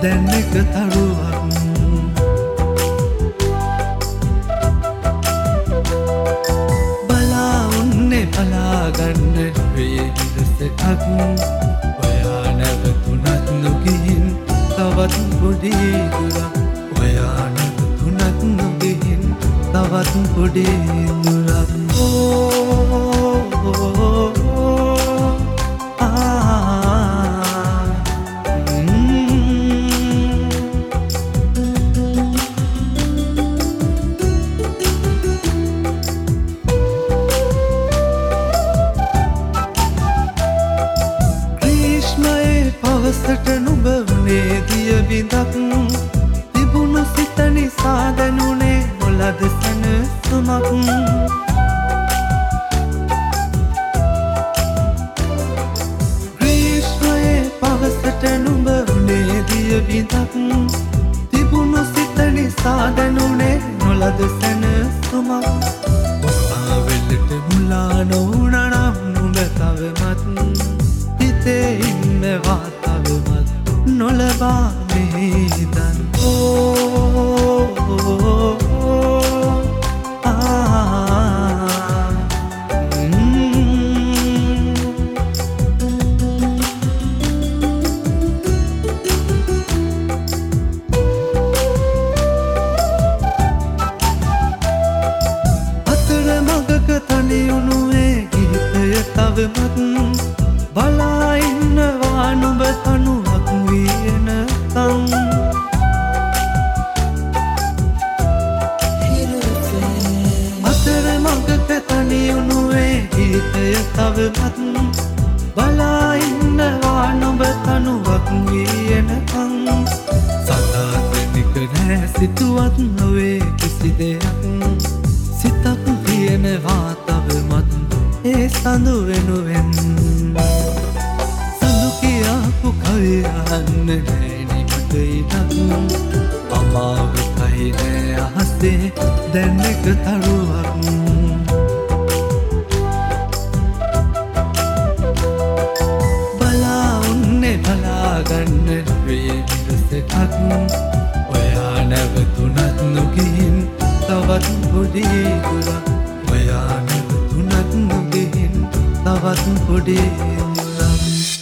දැන් එක තරුවක් බලා උන්නේ බලාගන්න වේ හිරසක් ඔයා නැවතුනත් නොගිහින් තවත් පොඩි දුරක් ඔයා නැවතුනත් නොගිහින් තවත් පොඩි දුරක් පවසට නුඹ වුණේ දිය බිඳක් තිබුණු සිත නිසා දැනුනේ මොලද සැනසුමක් ග්‍රීෂ්මයේ පවසට නුඹ වුණේ දිය බිඳක් තිබුණු සිත නිසා දැනුනේ මොලද සැනසුමක් ආවෙලට මුලා නොවුණනම් නුඹ තවමත් හිතේ ඉන්නවා තවමත් නොලබා මේදන් අතර මගක තනියුණුවේ ගීතය තවමත් බලා ඉන්නවා නුඹ තනුවක් වියනකම් අතර මගක තනියුණුවේ ගීතය තවමත් බලා ඉන්නවා නුඹ තනුවක් වියනකම් සදාතනික නෑ සිතුවත් නොවේ කිසි දෙයක් සිතක් තියෙනවා තවමත් ඒ සඳු වෙනුවෙන් සඳු කියාපු කවියන්න නෑනිමට ඉඩක් අමාවකයි නෑ අහසේ දැන් එක තරුවක් බලා උන්නේ බලාගන්න වේ හිරසක් ඔයා නැවතුනත් නොගිහින් තවත් පොඩි දුරක් ඔයා නැවතුනත් නොගිහින් තවත් පොඩි දුරක්